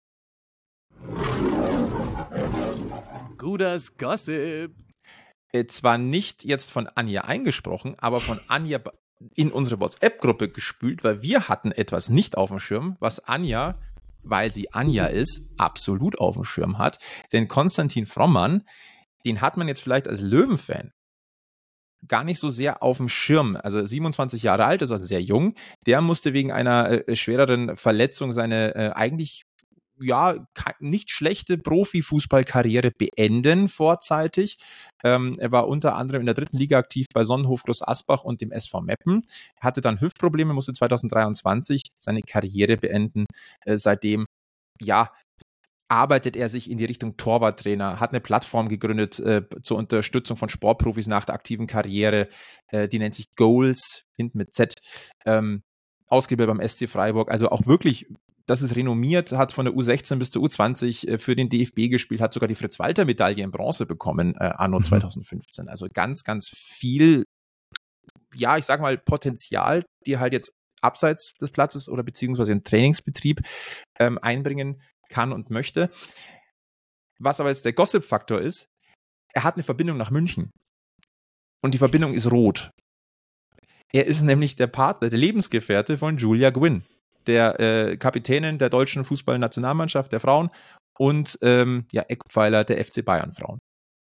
Guders Gossip. Äh, zwar nicht jetzt von Anja eingesprochen, aber von Anja in unsere WhatsApp-Gruppe gespült, weil wir hatten etwas nicht auf dem Schirm, was Anja, weil sie Anja ist, absolut auf dem Schirm hat. Denn Konstantin Frommann, den hat man jetzt vielleicht als Löwenfan gar nicht so sehr auf dem Schirm. Also siebenundzwanzig Jahre alt, ist also sehr jung. Der musste wegen einer äh, schwereren Verletzung seine äh, eigentlich ja nicht schlechte Profifußballkarriere beenden vorzeitig. Ähm, er war unter anderem in der dritten Liga aktiv bei Sonnenhof Groß Asbach und dem S V Meppen. Er hatte dann Hüftprobleme, musste zweitausenddreiundzwanzig seine Karriere beenden. Äh, seitdem, ja, arbeitet er sich in die Richtung Torwarttrainer, hat eine Plattform gegründet äh, zur Unterstützung von Sportprofis nach der aktiven Karriere, äh, die nennt sich Goals, hinten mit Z, ähm, ausgebildet beim S C Freiburg, also auch wirklich, das ist renommiert, hat von der U sechzehn bis zur U zwanzig äh, für den D F B gespielt, hat sogar die Fritz-Walter-Medaille in Bronze bekommen, äh, anno mhm. zweitausendfünfzehn, also ganz, ganz viel, ja, ich sag mal, Potenzial, die halt jetzt abseits des Platzes oder beziehungsweise im Trainingsbetrieb ähm, einbringen kann und möchte. Was aber jetzt der Gossip-Faktor ist, er hat eine Verbindung nach München. Und die Verbindung ist rot. Er ist nämlich der Partner, der Lebensgefährte von Julia Gwynn, der äh, Kapitänin der deutschen Fußballnationalmannschaft der Frauen und ähm, ja, Eckpfeiler der F C Bayern Frauen.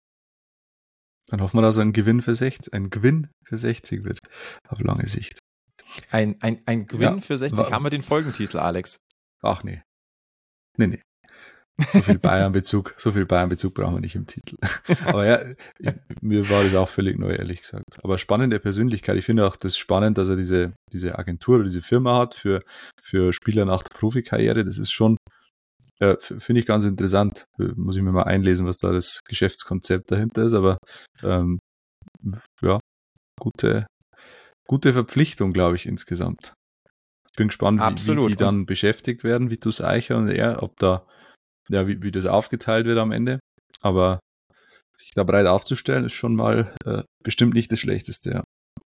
Dann hoffen wir, dass er ein Gewinn für sechzig, ein Gewinn für sechzig wird, auf lange Sicht. Ein, ein, ein Gewinn ja, für sechzig, war, haben wir den Folgentitel, Alex? Ach nee. Nee, nee. So viel Bayern-Bezug, so viel Bayern-Bezug brauchen wir nicht im Titel. Aber ja, ich, mir war das auch völlig neu, ehrlich gesagt. Aber spannende Persönlichkeit. Ich finde auch das spannend, dass er diese, diese Agentur oder diese Firma hat für, für Spieler nach der Profikarriere. Das ist schon, äh, finde ich ganz interessant. Muss ich mir mal einlesen, was da das Geschäftskonzept dahinter ist. Aber ähm, ja, gute, gute Verpflichtung, glaube ich, insgesamt. Ich bin gespannt, wie, wie die dann beschäftigt werden, Vitus Eicher und er, ob da, ja, wie, wie das aufgeteilt wird am Ende. Aber sich da breit aufzustellen, ist schon mal äh, bestimmt nicht das Schlechteste, ja.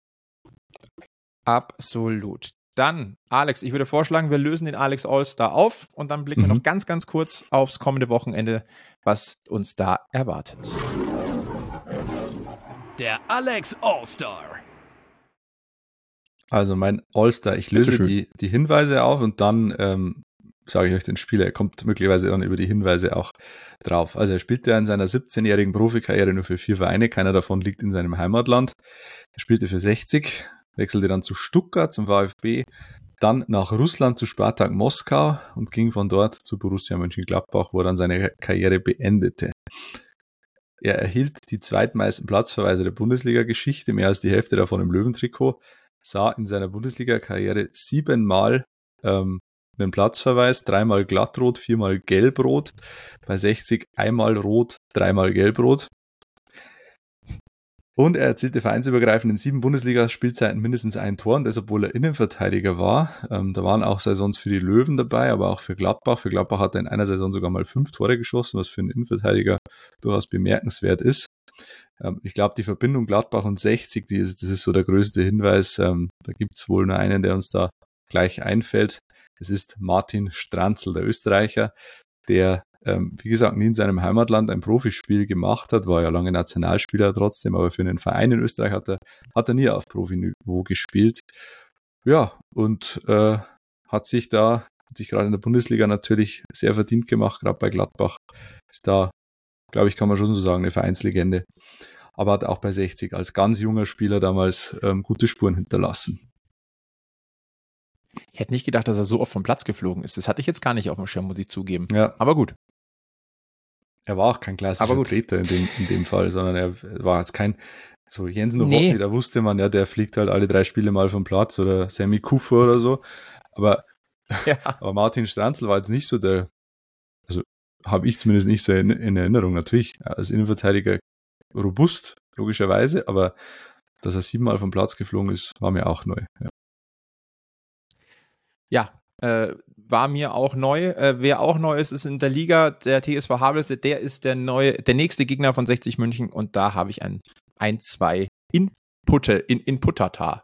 Absolut. Dann, Alex, ich würde vorschlagen, wir lösen den Alex All-Star auf und dann blicken mhm. wir noch ganz, ganz kurz aufs kommende Wochenende, was uns da erwartet. Der Alex All-Star. Also mein All-Star, ich löse die, die Hinweise auf und dann ähm, sage ich euch den Spieler. Er kommt möglicherweise dann über die Hinweise auch drauf. Also er spielte in seiner siebzehnjährigen Profikarriere nur für vier Vereine. Keiner davon liegt in seinem Heimatland. Er spielte für sechzig, wechselte dann zu Stuttgart, zum VfB, dann nach Russland zu Spartak Moskau und ging von dort zu Borussia Mönchengladbach, wo er dann seine Karriere beendete. er erhielt die zweitmeisten Platzverweise der Bundesliga-Geschichte, mehr als die Hälfte davon im Löwentrikot, sah in seiner Bundesliga-Karriere siebenmal ähm, einen Platzverweis, dreimal glattrot, viermal gelbrot, bei sechzig einmal rot, dreimal gelbrot. Und er erzielte vereinsübergreifend in sieben Bundesliga-Spielzeiten mindestens ein Tor, und das, obwohl er Innenverteidiger war. Ähm, da waren auch Saisons für die Löwen dabei, aber auch für Gladbach. Für Gladbach hat er in einer Saison sogar mal fünf Tore geschossen, was für einen Innenverteidiger durchaus bemerkenswert ist. Ähm, ich glaube, die Verbindung Gladbach und sechzig, die ist, das ist so der größte Hinweis. Ähm, da gibt es wohl nur einen, der uns da gleich einfällt. Es ist Martin Stranzl, der Österreicher, der Ähm, wie gesagt, nie in seinem Heimatland ein Profispiel gemacht hat, war ja lange Nationalspieler trotzdem, aber für einen Verein in Österreich hat er, hat er nie auf Profiniveau gespielt. Ja, und äh, hat sich da, hat sich gerade in der Bundesliga natürlich sehr verdient gemacht, gerade bei Gladbach. Ist da, glaube ich, kann man schon so sagen, eine Vereinslegende. Aber hat auch bei sechzig als ganz junger Spieler damals ähm, gute Spuren hinterlassen. Ich hätte nicht gedacht, dass er so oft vom Platz geflogen ist. Das hatte ich jetzt gar nicht auf dem Schirm, muss ich zugeben. Ja. Aber gut. Er war auch kein klassischer Treter in dem, in dem Fall, sondern er war jetzt kein, so Jens Nowotny, nee. Da wusste man, ja, der fliegt halt alle drei Spiele mal vom Platz, oder Sammy Kufer oder so. Aber, ja. aber Martin Stranzl war jetzt nicht so der, also habe ich zumindest nicht so in, in Erinnerung. Natürlich als Innenverteidiger robust, logischerweise, aber dass er siebenmal vom Platz geflogen ist, war mir auch neu. Ja. Ja, äh, war mir auch neu. Äh, wer auch neu ist, ist in der Liga der T S V Havelse. Der ist der neue, der nächste Gegner von sechzig München, und da habe ich ein ein zwei Inputte in Inputtata.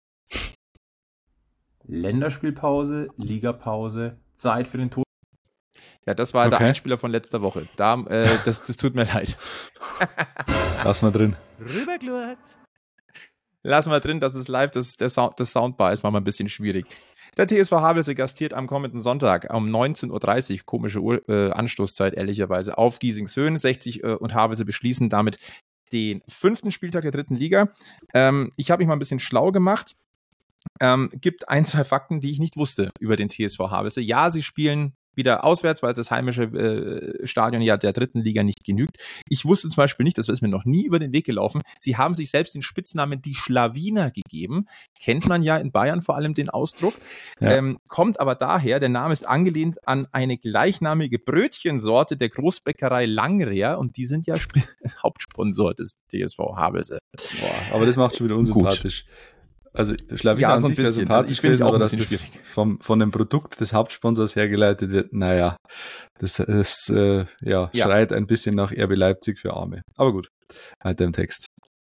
Länderspielpause, Ligapause, Zeit für den Tod. Ja, das war okay. Der Einspieler von letzter Woche. Da, äh, das, das tut mir leid. Lass mal drin. Rüberglurt. Lass mal drin, das ist live, das, der Sound, das Soundbar ist manchmal ein bisschen schwierig. Der T S V Havelse gastiert am kommenden Sonntag um neunzehn Uhr dreißig, komische Uhr, äh, Anstoßzeit ehrlicherweise, auf Giesingshöhen. sechzig äh, und Havelse beschließen damit den fünften Spieltag der dritten Liga. Ähm, ich habe mich mal ein bisschen schlau gemacht. Ähm, gibt ein, zwei Fakten, die ich nicht wusste über den T S V Havelse. Ja, sie spielen wieder auswärts, weil das heimische äh, Stadion ja der dritten Liga nicht genügt. Ich wusste zum Beispiel nicht, das ist mir noch nie über den Weg gelaufen, sie haben sich selbst den Spitznamen die Schlawiner gegeben. Kennt man ja in Bayern vor allem den Ausdruck. Ja. Ähm, kommt aber daher, der Name ist angelehnt an eine gleichnamige Brötchensorte der Großbäckerei Langreher, und die sind ja Sp- Hauptsponsor des T S V Havelse. Boah, aber das macht schon wieder unsympathisch. Gut. Also Schlawiner ja, an so sich wäre sympathisch gewesen, aber dass das vom, von dem Produkt des Hauptsponsors hergeleitet wird, naja, das, das äh, ja, ja. schreit ein bisschen nach R B Leipzig für Arme. Aber gut, weiter im Text.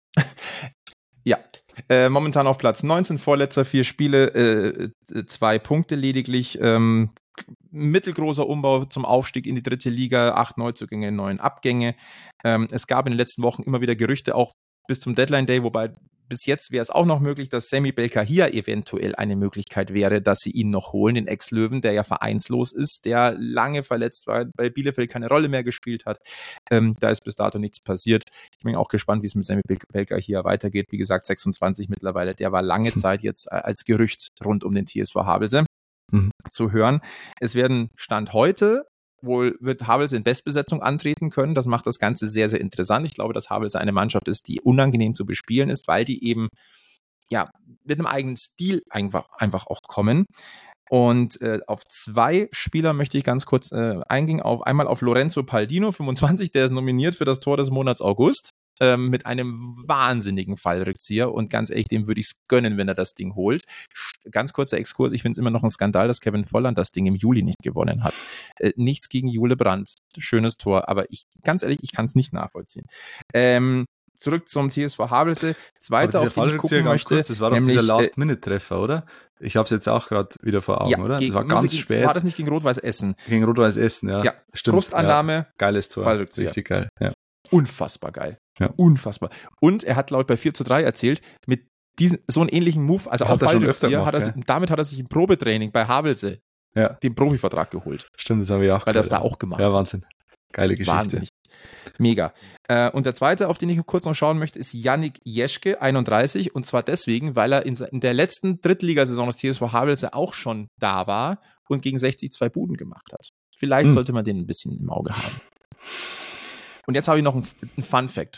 Ja, äh, momentan auf Platz neunzehn, vorletzter vier Spiele, äh, zwei Punkte lediglich. Ähm, mittelgroßer Umbau zum Aufstieg in die dritte Liga, acht Neuzugänge, neun Abgänge. Ähm, es gab in den letzten Wochen immer wieder Gerüchte, auch bis zum Deadline Day, wobei bis jetzt wäre es auch noch möglich, dass Semi Belkahia eventuell eine Möglichkeit wäre, dass sie ihn noch holen, den Ex-Löwen, der ja vereinslos ist, der lange verletzt war, bei Bielefeld keine Rolle mehr gespielt hat. Ähm, da ist bis dato nichts passiert. Ich bin auch gespannt, wie es mit Semi Belkahia weitergeht. Wie gesagt, sechsundzwanzig mittlerweile. Der war lange Zeit jetzt als Gerücht rund um den T S V Havelse mhm. zu hören. Es werden Stand heute wohl wird Havelse in Bestbesetzung antreten können. Das macht das Ganze sehr, sehr interessant. Ich glaube, dass Havelse eine Mannschaft ist, die unangenehm zu bespielen ist, weil die eben ja mit einem eigenen Stil einfach, einfach auch kommen. Und äh, auf zwei Spieler möchte ich ganz kurz äh, eingehen. Auf, einmal auf Lorenzo Paldino, fünfundzwanzig, der ist nominiert für das Tor des Monats August. Ähm, mit einem wahnsinnigen Fallrückzieher, und ganz ehrlich, dem würde ich es gönnen, wenn er das Ding holt. Ganz kurzer Exkurs, ich finde es immer noch ein Skandal, dass Kevin Volland das Ding im Juli nicht gewonnen hat. Äh, nichts gegen Jule Brandt, schönes Tor, aber ich, ganz ehrlich, ich kann es nicht nachvollziehen. Ähm, zurück zum T S V Havelse, zweiter, auf den ich gucken möchte. Kurz, das war doch nämlich, dieser Last-Minute-Treffer, oder? Ich habe es jetzt auch gerade wieder vor Augen, ja, oder? Gegen, das war ganz gegen, spät. War das nicht gegen Rot-Weiß Essen? Gegen Rot-Weiß Essen, ja. Ja, stimmt. Brustannahme, ja. Geiles Tor, Fallrückzieher. Richtig geil, ja. Unfassbar geil. Ja. Unfassbar. Und er hat laut bei vier zu drei erzählt, mit diesen, so einen ähnlichen Move, also auch Fallrückzieher, hat er, ja. damit hat er sich im Probetraining bei Havelse ja. den Profivertrag geholt. Stimmt, das habe ich auch Weil er das da auch gemacht hat. Ja, Wahnsinn. Geile Geschichte. Wahnsinnig. Mega. Äh, und der zweite, auf den ich kurz noch schauen möchte, ist Yannick Jeschke, einunddreißig, und zwar deswegen, weil er in, in der letzten Drittligasaison des T S V Havelse auch schon da war und gegen sechzig zwei Buden gemacht hat. Vielleicht hm. sollte man den ein bisschen im Auge haben. Und jetzt habe ich noch einen, einen Fun-Fact.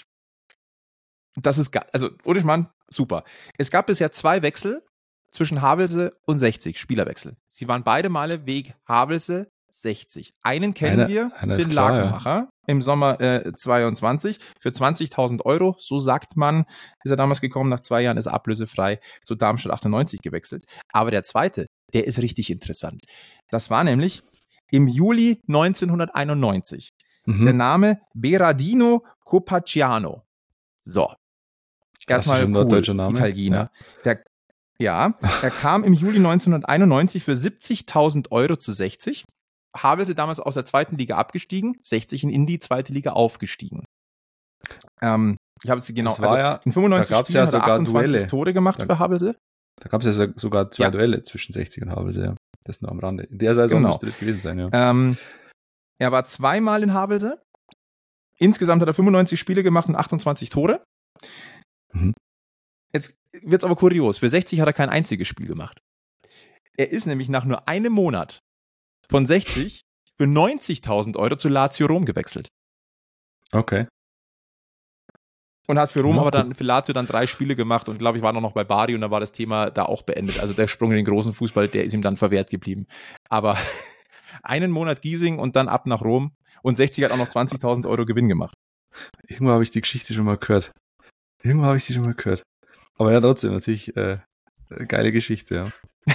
Das ist, also, ohne Schmarrn, super. Es gab bisher zwei Wechsel zwischen Havelse und sechzig, Spielerwechsel. Sie waren beide Male Weg Havelse sechzig. Einen kennen Einer- wir, einer ist Finn klar, ja. Lakenmacher, im Sommer äh, zweiundzwanzig für zwanzigtausend Euro, so sagt man, ist er damals gekommen, nach zwei Jahren ist er ablösefrei zu Darmstadt achtundneunzig gewechselt. Aber der zweite, der ist richtig interessant. Das war nämlich im Juli neunzehnhunderteinundneunzig. Mhm. Der Name Berardino Copacciano. So. Erstmal Klassischer cool, norddeutscher Name. Italiener. Der, ja, er kam im Juli neunzehnhunderteinundneunzig für siebzigtausend Euro zu sechzig. Havelse damals aus der zweiten Liga abgestiegen, sechzig in die zweite Liga aufgestiegen. Ähm, ich habe es genau, Das war also ja- in fünfundneunzig da gab's Spielen ja hat er sogar achtundzwanzig Duelle. Tore gemacht Da- für Havelse. Da gab es ja sogar zwei Ja. Duelle zwischen sechzig und Havelse, ja. Das nur am Rande. In der Saison Genau. müsste das gewesen sein, ja. Ähm, er war zweimal in Havelse. Insgesamt hat er fünfundneunzig Spiele gemacht und achtundzwanzig Tore. Mhm. Jetzt wird's aber kurios. Für sechzig hat er kein einziges Spiel gemacht. Er ist nämlich nach nur einem Monat von sechzig für neunzigtausend Euro zu Lazio Rom gewechselt. Okay. Und hat für Rom Ja, aber gut. dann, für Lazio dann drei Spiele gemacht und glaube ich war noch bei Bari und da war das Thema da auch beendet. Also der Sprung in den großen Fußball, der ist ihm dann verwehrt geblieben. Aber einen Monat Giesing und dann ab nach Rom und sechzig hat auch noch zwanzigtausend Euro Gewinn gemacht. Irgendwo habe ich die Geschichte schon mal gehört. Irgendwo habe ich sie schon mal gehört. Aber ja, trotzdem, natürlich äh, geile Geschichte, ja.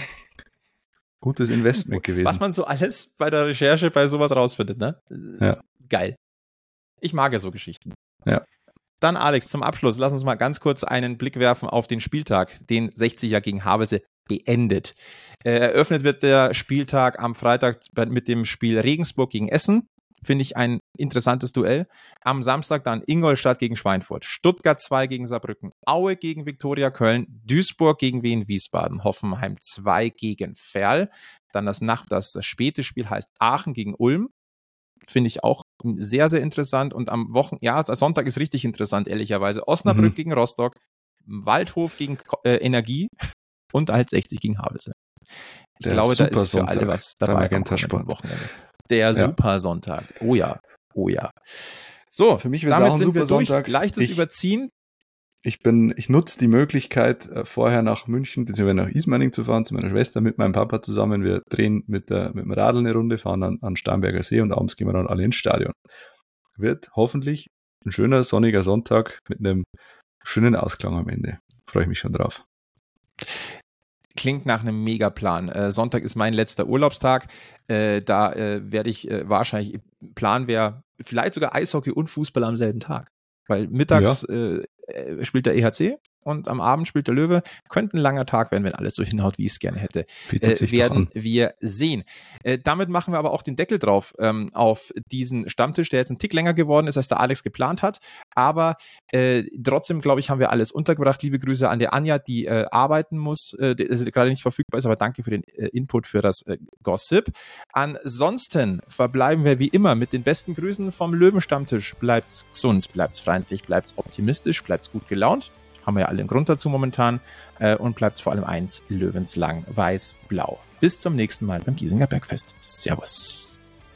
Gutes Investment gewesen. Was man so alles bei der Recherche bei sowas rausfindet, ne? Ja. Geil. Ich mag ja so Geschichten. Ja. Dann Alex, zum Abschluss, lass uns mal ganz kurz einen Blick werfen auf den Spieltag, den sechzig ja gegen Havelse beendet. Äh, eröffnet wird der Spieltag am Freitag mit dem Spiel Regensburg gegen Essen. Finde ich ein interessantes Duell. Am Samstag dann Ingolstadt gegen Schweinfurt, Stuttgart zwei gegen Saarbrücken, Aue gegen Viktoria Köln, Duisburg gegen Wien Wiesbaden, Hoffenheim zwei gegen Verl. Dann das Nacht, das, das späte Spiel heißt Aachen gegen Ulm. Finde ich auch sehr, sehr interessant. Und am Wochen, ja, der Sonntag ist richtig interessant, ehrlicherweise. Osnabrück Mhm. gegen Rostock, Waldhof gegen äh, Energie und halt sechzig gegen Havelse. Ich Der glaube, da ist für Supersonntag alle was beim dabei am Magenta kommenden Sport. Wochenende. Der Ja. Supersonntag. Oh ja, oh ja. So, Für mich wird's damit auch ein sind wir durch. Supersonntag. Leichtes Ich- Überziehen. Ich bin, ich nutze die Möglichkeit, äh, vorher nach München bzw. nach Ismaning zu fahren, zu meiner Schwester mit meinem Papa zusammen. Wir drehen mit, der, mit dem Radl eine Runde, fahren an, an Starnberger See und abends gehen wir dann alle ins Stadion. Wird hoffentlich ein schöner, sonniger Sonntag mit einem schönen Ausklang am Ende. Freue ich mich schon drauf. Klingt nach einem Megaplan. Äh, Sonntag ist mein letzter Urlaubstag. Äh, da äh, werde ich äh, wahrscheinlich, Plan wäre vielleicht sogar Eishockey und Fußball am selben Tag. Weil mittags äh, äh, spielt der E H C und am Abend spielt der Löwe. Könnte ein langer Tag werden, wenn alles so hinhaut, wie ich es gerne hätte. Bietet Äh, sich doch werden an. wir sehen. Äh, damit machen wir aber auch den Deckel drauf ähm, auf diesen Stammtisch, der jetzt ein Tick länger geworden ist, als der Alex geplant hat. Aber äh, trotzdem, glaube ich, haben wir alles untergebracht. Liebe Grüße an der Anja, die äh, arbeiten muss, äh, die äh, gerade nicht verfügbar ist, aber danke für den äh, Input für das äh, Gossip. Ansonsten verbleiben wir wie immer mit den besten Grüßen vom Löwenstammtisch. Bleibt's gesund, bleibt's freundlich, bleibt's optimistisch, bleibt's gut gelaunt. Haben wir ja alle einen Grund dazu momentan. Äh, und bleibt vor allem eins, löwenslang, weiß-blau. Bis zum nächsten Mal beim Giesinger Bergfest. Servus.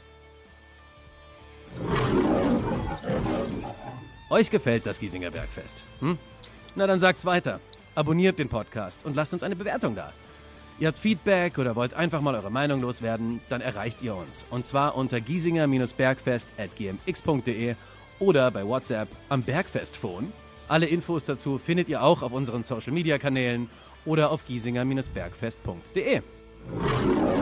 Euch gefällt das Giesinger Bergfest? Hm? Na dann sagt's weiter. Abonniert den Podcast und lasst uns eine Bewertung da. Ihr habt Feedback oder wollt einfach mal eure Meinung loswerden, dann erreicht ihr uns. Und zwar unter giesinger-bergfest at gmx punkt de oder bei WhatsApp am Bergfestphone. Alle Infos dazu findet ihr auch auf unseren Social-Media-Kanälen oder auf giesinger-bergfest punkt de.